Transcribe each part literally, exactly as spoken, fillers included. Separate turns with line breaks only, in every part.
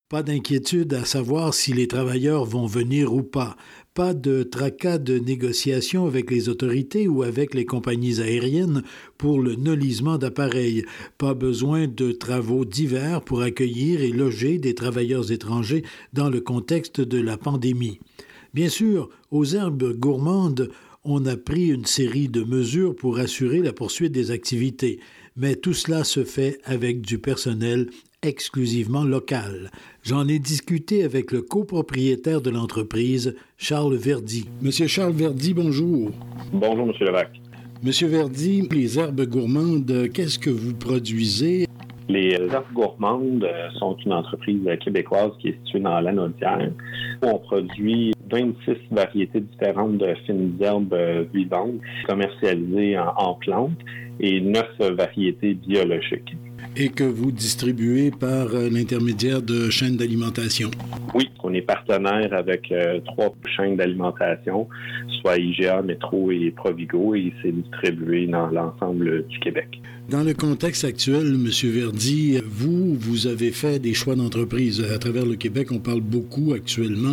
Pas d'inquiétude à savoir si les travailleurs vont venir ou pas. Pas de tracas de négociation avec les autorités ou avec les compagnies aériennes pour le nolisement d'appareils. Pas besoin de travaux divers pour accueillir et loger des travailleurs étrangers dans le contexte de la pandémie. Bien sûr, aux herbes gourmandes, on a pris une série de mesures pour assurer la poursuite des activités, mais tout cela se fait avec du personnel exclusivement local. J'en ai discuté avec le copropriétaire de l'entreprise, Charles Verdi. Monsieur Charles Verdi, bonjour.
Bonjour, Monsieur Levac.
Monsieur Verdi, les herbes gourmandes, qu'est-ce que vous produisez?
Les herbes gourmandes sont une entreprise québécoise qui est située dans l'Anaudière. On produit vingt-six variétés différentes de fines herbes vivantes commercialisées en, en plantes et neuf variétés biologiques.
Et que vous distribuez par l'intermédiaire de chaînes d'alimentation.
Oui, on est partenaire avec euh, trois chaînes d'alimentation, soit I G A, Métro et Provigo, et c'est distribué dans l'ensemble du Québec.
Dans le contexte actuel, M. Verdi, vous, vous avez fait des choix d'entreprise. À travers le Québec, on parle beaucoup actuellement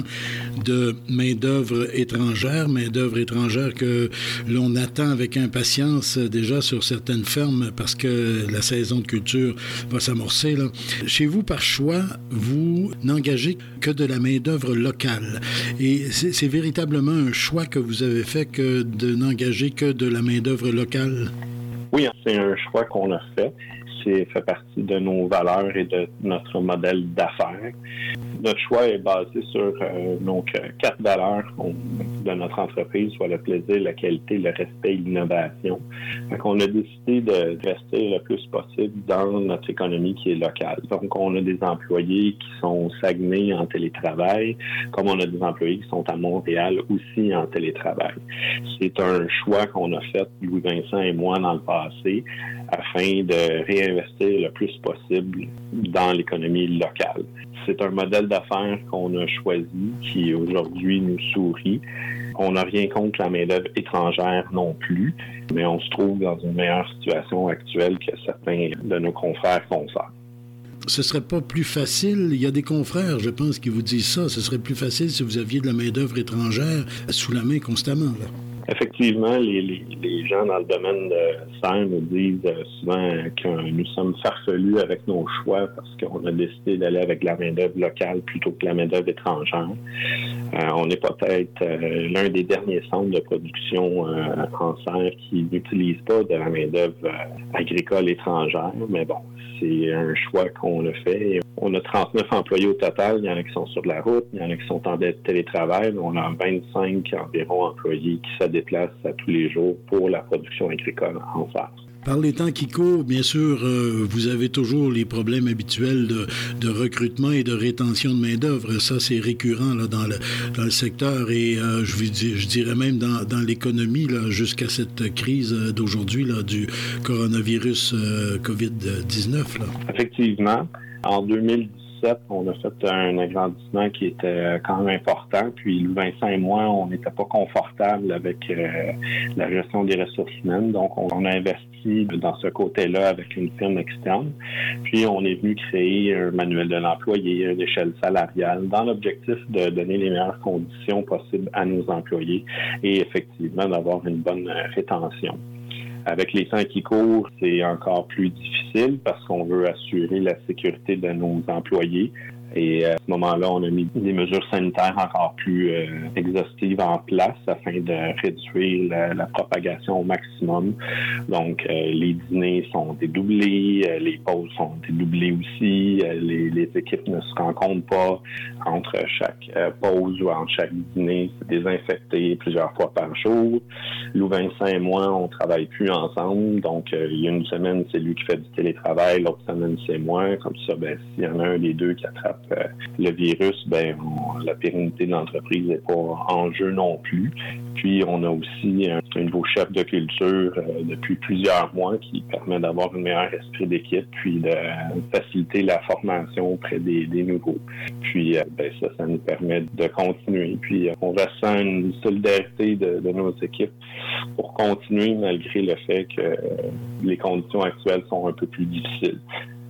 de main-d'œuvre étrangère, main-d'œuvre étrangère que l'on attend avec impatience déjà sur certaines fermes parce que la saison de culture va s'amorcer. Là. Chez vous, par choix, vous n'engagez que de la main-d'œuvre locale. Et c'est, c'est véritablement un choix que vous avez fait que de n'engager que de la main-d'œuvre locale?
Oui, c'est un choix qu'on a fait. C'est fait partie de nos valeurs et de notre modèle d'affaires. Notre choix est basé sur euh, donc, quatre valeurs de notre entreprise, soit le plaisir, la qualité, le respect et l'innovation. Donc, on a décidé de rester le plus possible dans notre économie qui est locale. Donc, on a des employés qui sont au Saguenay en télétravail, comme on a des employés qui sont à Montréal aussi en télétravail. C'est un choix qu'on a fait, Louis-Vincent et moi, dans le passé, afin de réinvestir le plus possible dans l'économie locale. C'est un modèle d'affaires qu'on a choisi qui aujourd'hui nous sourit. On n'a rien contre la main-d'œuvre étrangère non plus, mais on se trouve dans une meilleure situation actuelle que certains de nos confrères consoeurs.
Ce serait pas plus facile, il y a des confrères, je pense, qui vous disent ça, ce serait plus facile si vous aviez de la main-d'œuvre étrangère sous la main constamment, là.
Effectivement, les, les, les gens dans le domaine de serre nous disent souvent que nous sommes farfelus avec nos choix parce qu'on a décidé d'aller avec la main-d'œuvre locale plutôt que la main-d'œuvre étrangère. Euh, on est peut-être euh, l'un des derniers centres de production euh, en serre qui n'utilise pas de la main-d'œuvre euh, agricole étrangère, mais bon, c'est un choix qu'on a fait. On a trente-neuf employés au total. Il y en a qui sont sur la route, il y en a qui sont en télétravail. On a vingt-cinq environ employés qui se déplacent à tous les jours pour la production agricole en serre.
Par les temps qui courent, bien sûr, euh, vous avez toujours les problèmes habituels de, de recrutement et de rétention de main-d'œuvre. Ça, c'est récurrent là, dans, le, dans le secteur et euh, je, je dirais même dans, dans l'économie là, jusqu'à cette crise d'aujourd'hui là, du coronavirus euh, covid dix-neuf. Là.
Effectivement. En deux mille dix-sept, on a fait un agrandissement qui était quand même important. Puis Louis-Vincent et moi, on n'était pas confortables avec euh, la gestion des ressources humaines. Donc, on a investi dans ce côté-là avec une firme externe. Puis, on est venu créer un manuel de l'employé, une échelle salariale, dans l'objectif de donner les meilleures conditions possibles à nos employés et effectivement d'avoir une bonne rétention. Avec les temps qui courent, c'est encore plus difficile parce qu'on veut assurer la sécurité de nos employés. Et à ce moment-là, on a mis des mesures sanitaires encore plus euh, exhaustives en place afin de réduire la, la propagation au maximum. Donc, euh, les dîners sont dédoublés, euh, les pauses sont dédoublées aussi, euh, les, les équipes ne se rencontrent pas entre chaque euh, pause ou entre chaque dîner. C'est désinfecté plusieurs fois par jour. Louis-Vincent et moi, on travaille plus ensemble. Donc, euh, il y a une semaine, c'est lui qui fait du télétravail, l'autre semaine, c'est moi. Comme ça, ben, s'il y en a un des deux qui attrape euh, le virus, ben, on, la pérennité de l'entreprise n'est pas en jeu non plus. Puis, on a aussi un, un nouveau chef de culture euh, depuis plusieurs mois qui permet d'avoir un meilleur esprit d'équipe, puis de faciliter la formation auprès des, des nouveaux. Puis, euh, ben, ça, ça nous permet de continuer. Puis, euh, on ressent une solidarité de, de nos équipes pour continuer malgré le fait que euh, les conditions actuelles sont un peu plus difficiles.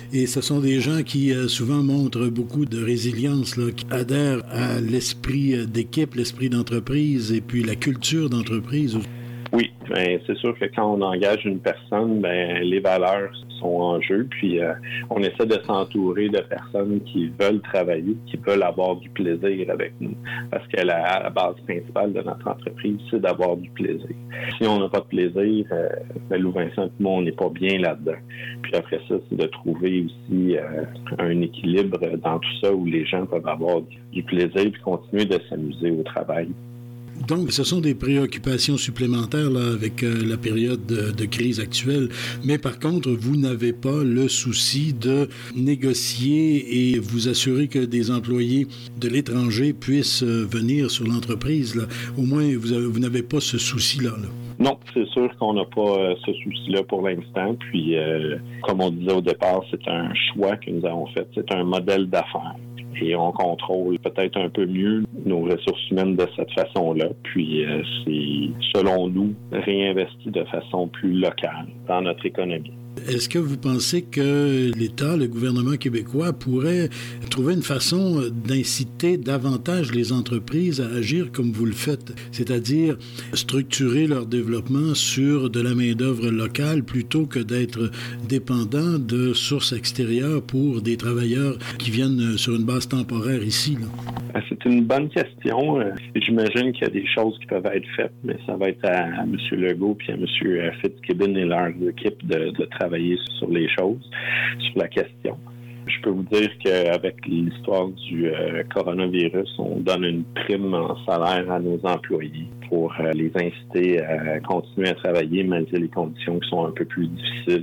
Et ce sont des gens qui euh, souvent montrent beaucoup de résilience, là, qui adhèrent à l'esprit d'équipe, l'esprit d'entreprise et puis la culture d'entreprise.
Oui, ben, c'est sûr que quand on engage une personne, ben, les valeurs sont en jeu, puis euh, on essaie de s'entourer de personnes qui veulent travailler, qui veulent avoir du plaisir avec nous, parce que la, la base principale de notre entreprise, c'est d'avoir du plaisir. Si on n'a pas de plaisir, euh, ben, Loup-Vincent, moi, on n'est pas bien là-dedans. Puis après ça, c'est de trouver aussi euh, un équilibre dans tout ça où les gens peuvent avoir du, du plaisir puis continuer de s'amuser au travail.
Donc, ce sont des préoccupations supplémentaires là, avec euh, la période de, de crise actuelle. Mais par contre, vous n'avez pas le souci de négocier et vous assurer que des employés de l'étranger puissent euh, venir sur l'entreprise. Là. Au moins, vous, avez, vous n'avez pas ce souci-là. Là.
Non, c'est sûr qu'on n'a pas euh, ce souci-là pour l'instant. Puis, euh, comme on disait au départ, c'est un choix que nous avons fait. C'est un modèle d'affaires. Et on contrôle peut-être un peu mieux nos ressources humaines de cette façon-là. Puis euh, c'est, selon nous, réinvesti de façon plus locale dans notre économie.
Est-ce que vous pensez que l'État, le gouvernement québécois, pourrait trouver une façon d'inciter davantage les entreprises à agir comme vous le faites, c'est-à-dire structurer leur développement sur de la main-d'œuvre locale plutôt que d'être dépendant de sources extérieures pour des travailleurs qui viennent sur une base temporaire ici, là?
C'est une bonne question. J'imagine qu'il y a des choses qui peuvent être faites, mais ça va être à M. Legault et à M. Fitzgibbon et leurs équipes de, de travailler sur les choses, sur la question. Je peux vous dire qu'avec l'histoire du euh, coronavirus, on donne une prime en salaire à nos employés pour euh, les inciter à continuer à travailler malgré les conditions qui sont un peu plus difficiles.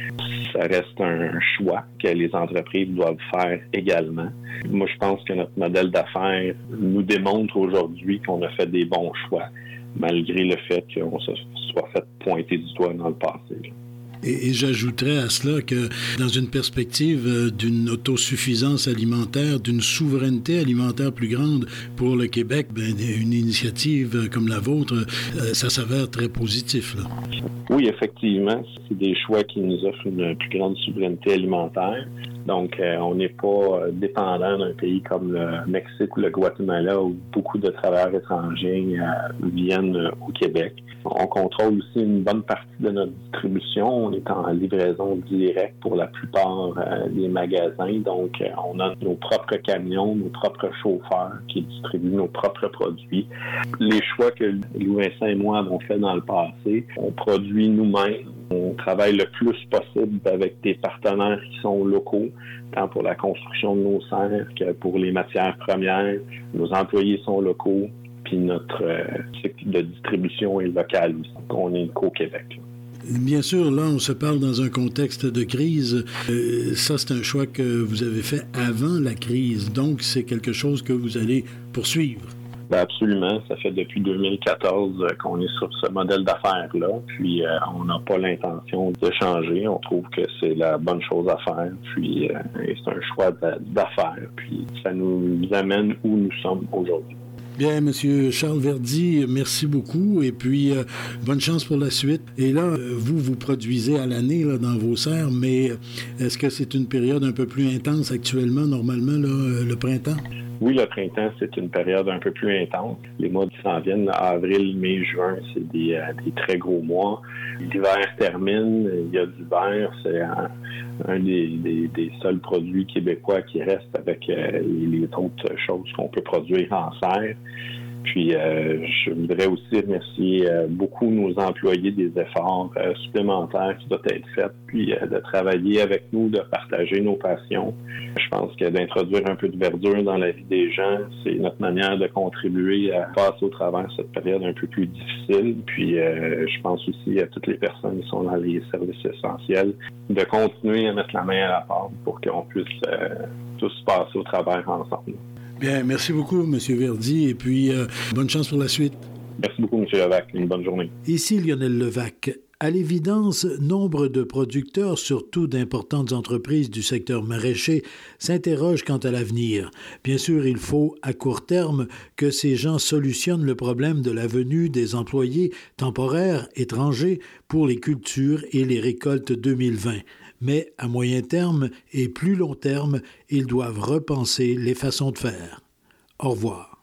Ça reste un choix que les entreprises doivent faire également. Moi, je pense que notre modèle d'affaires nous démontre aujourd'hui qu'on a fait des bons choix, malgré le fait qu'on se soit fait pointer du doigt dans le passé. Là.
Et, et j'ajouterais à cela que dans une perspective euh, d'une autosuffisance alimentaire, d'une souveraineté alimentaire plus grande pour le Québec, ben, une initiative comme la vôtre, euh, ça s'avère très positif, là.
Oui, effectivement, c'est des choix qui nous offrent une plus grande souveraineté alimentaire. Donc, euh, on n'est pas euh, dépendant d'un pays comme le Mexique ou le Guatemala où beaucoup de travailleurs étrangers euh, viennent euh, au Québec. On contrôle aussi une bonne partie de notre distribution. On est en livraison directe pour la plupart euh, des magasins. Donc, euh, on a nos propres camions, nos propres chauffeurs qui distribuent nos propres produits. Les choix que Louis-Vincent et moi avons fait dans le passé, on produit nous-mêmes. On travaille le plus possible avec des partenaires qui sont locaux, tant pour la construction de nos serres que pour les matières premières. Nos employés sont locaux, puis notre euh, cycle de distribution est local aussi. On est qu'au Québec. Là.
Bien sûr, là, on se parle dans un contexte de crise. Euh, ça, c'est un choix que vous avez fait avant la crise. Donc, c'est quelque chose que vous allez poursuivre.
Ben absolument. Ça fait depuis deux mille quatorze qu'on est sur ce modèle d'affaires-là. Puis, euh, on n'a pas l'intention de changer. On trouve que c'est la bonne chose à faire. Puis, euh, c'est un choix d'affaires. Puis, ça nous amène où nous sommes aujourd'hui.
Bien, M. Charles Verdi, merci beaucoup et puis euh, bonne chance pour la suite. Et là, vous, vous produisez à l'année là, dans vos serres, mais est-ce que c'est une période un peu plus intense actuellement, normalement, là, le printemps?
Oui, le printemps, c'est une période un peu plus intense. Les mois qui s'en viennent, avril, mai, juin, c'est des, euh, des très gros mois. L'hiver termine, il y a du verre, c'est un, un des, des, des seuls produits québécois qui restent avec euh, les autres choses qu'on peut produire en serre. Puis, euh, je voudrais aussi remercier euh, beaucoup nos employés des efforts euh, supplémentaires qui doivent être faits, puis euh, de travailler avec nous, de partager nos passions. Je pense que d'introduire un peu de verdure dans la vie des gens, c'est notre manière de contribuer à passer au travers cette période un peu plus difficile. Puis, euh, je pense aussi à toutes les personnes qui sont dans les services essentiels, de continuer à mettre la main à la pâte pour qu'on puisse euh, tous passer au travers ensemble.
Bien, merci beaucoup, M. Verdi, et puis euh, bonne chance pour la suite.
Merci beaucoup, M. Levac. Une bonne journée.
Ici Lionel Levac. À l'évidence, nombre de producteurs, surtout d'importantes entreprises du secteur maraîcher, s'interrogent quant à l'avenir. Bien sûr, il faut, à court terme, que ces gens solutionnent le problème de la venue des employés temporaires étrangers pour les cultures et les récoltes deux mille vingt. mais à moyen terme et plus long terme, ils doivent repenser les façons de faire. Au revoir.